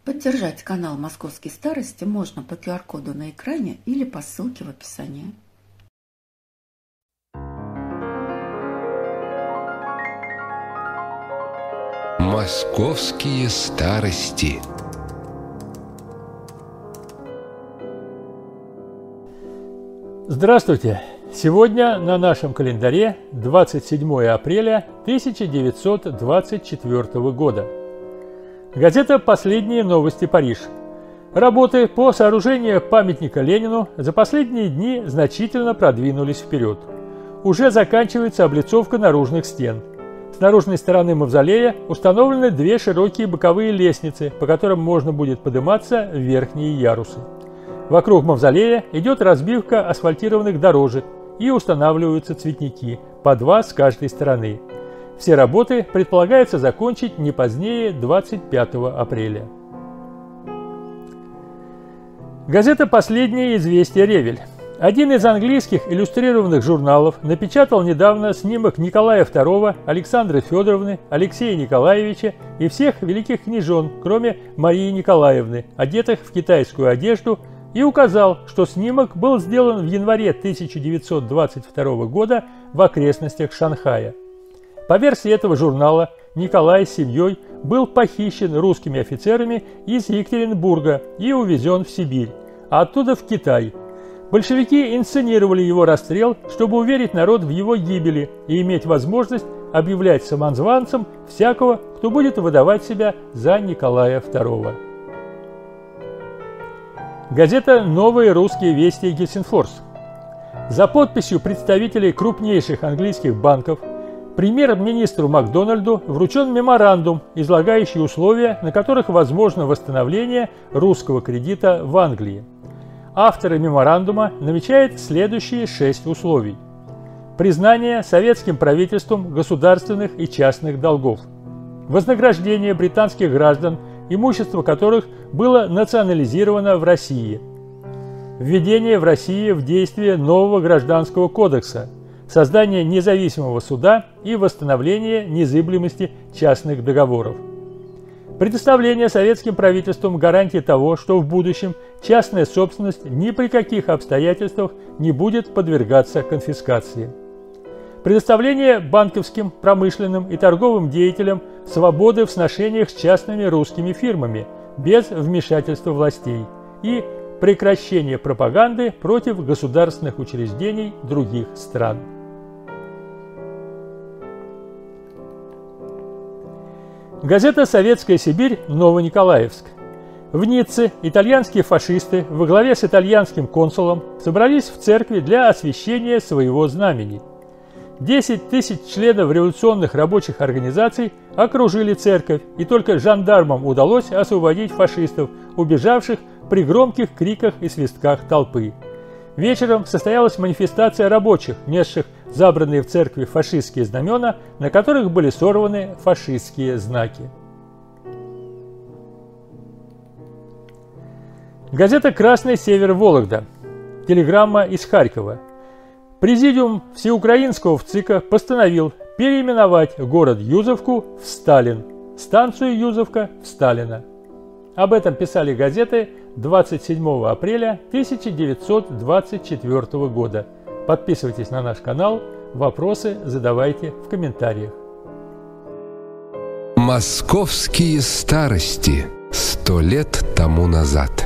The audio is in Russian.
Поддержать канал «Московские старости» можно по QR-коду на экране или по ссылке в описании. «Московские старости». Здравствуйте! Сегодня на нашем календаре 27 апреля 1924 года. Газета «Последние новости. Париж». Работы по сооружению памятника Ленину за последние дни значительно продвинулись вперед. Уже заканчивается облицовка наружных стен. С наружной стороны мавзолея установлены две широкие боковые лестницы, по которым можно будет подниматься в верхние ярусы. Вокруг мавзолея идет разбивка асфальтированных дорожек и устанавливаются цветники, по два с каждой стороны. Все работы предполагается закончить не позднее 25 апреля. Газета «Последние известия. Ревель». Один из английских иллюстрированных журналов напечатал недавно снимок Николая II, Александры Федоровны, Алексея Николаевича и всех великих княжон, кроме Марии Николаевны, одетых в китайскую одежду, и указал, что снимок был сделан в январе 1922 года в окрестностях Шанхая. По версии этого журнала, Николай с семьей был похищен русскими офицерами из Екатеринбурга и увезен в Сибирь, а оттуда в Китай. Большевики инсценировали его расстрел, чтобы уверить народ в его гибели и иметь возможность объявлять самозванцем всякого, кто будет выдавать себя за Николая II. Газета «Новые русские вести. Гельсинфорс». За подписью представителей крупнейших английских банков премьер-министру Макдональду вручен меморандум, излагающий условия, на которых возможно восстановление русского кредита в Англии. Авторы меморандума намечают следующие 6 условий. Признание советским правительством государственных и частных долгов. Вознаграждение британских граждан, имущество которых было национализировано в России. Введение в России в действие нового гражданского кодекса. Создание независимого суда и восстановление незыблемости частных договоров. Предоставление советским правительством гарантии того, что в будущем частная собственность ни при каких обстоятельствах не будет подвергаться конфискации. Предоставление банковским, промышленным и торговым деятелям свободы в сношениях с частными русскими фирмами без вмешательства властей и прекращение пропаганды против государственных учреждений других стран. Газета «Советская Сибирь. Новониколаевск». В Ницце итальянские фашисты во главе с итальянским консулом собрались в церкви для освящения своего знамени. 10 тысяч членов революционных рабочих организаций окружили церковь, и только жандармам удалось освободить фашистов, убежавших при громких криках и свистках толпы. Вечером состоялась манифестация рабочих, несших забранные в церкви фашистские знамена, на которых были сорваны фашистские знаки. Газета «Красный север. Вологда». Телеграмма из Харькова. Президиум Всеукраинского ВЦИКа постановил переименовать город Юзовку в Сталин, станцию Юзовка в Сталина. Об этом писали газеты 27 апреля 1924 года. Подписывайтесь на наш канал, вопросы задавайте в комментариях. «Московские старости. 100 лет тому назад».